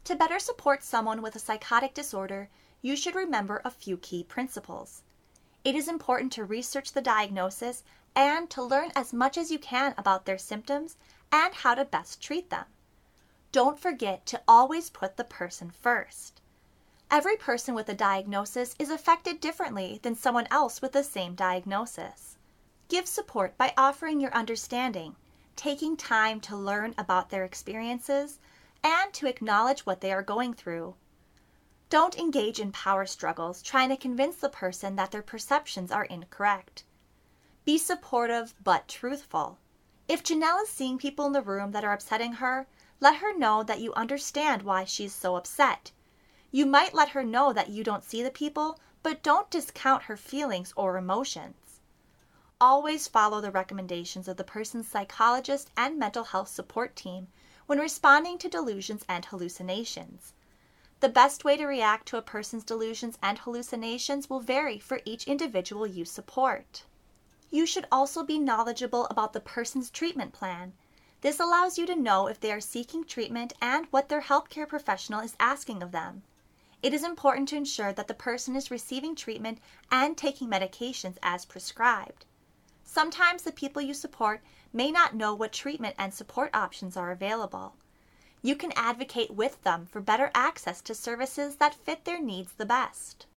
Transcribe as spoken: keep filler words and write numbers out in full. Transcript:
To better support someone with a psychotic disorder, you should remember a few key principles. It is important to research the diagnosis and to learn as much as you can about their symptoms and how to best treat them. Don't forget to always put the person first. Every person with a diagnosis is affected differently than someone else with the same diagnosis. Give support by offering your understanding, taking time to learn about their experiences, and to acknowledge what they are going through. Don't engage in power struggles trying to convince the person that their perceptions are incorrect. Be supportive but truthful. If Janelle is seeing people in the room that are upsetting her, let her know that you understand why she's so upset. You might let her know that you don't see the people, but don't discount her feelings or emotions. Always follow the recommendations of the person's psychologist and mental health support team when responding to delusions and hallucinations. The best way to react to a person's delusions and hallucinations will vary for each individual you support. You should also be knowledgeable about the person's treatment plan. This allows you to know if they are seeking treatment and what their healthcare professional is asking of them. It is important to ensure that the person is receiving treatment and taking medications as prescribed. Sometimes the people you support may not know what treatment and support options are available. You can advocate with them for better access to services that fit their needs the best.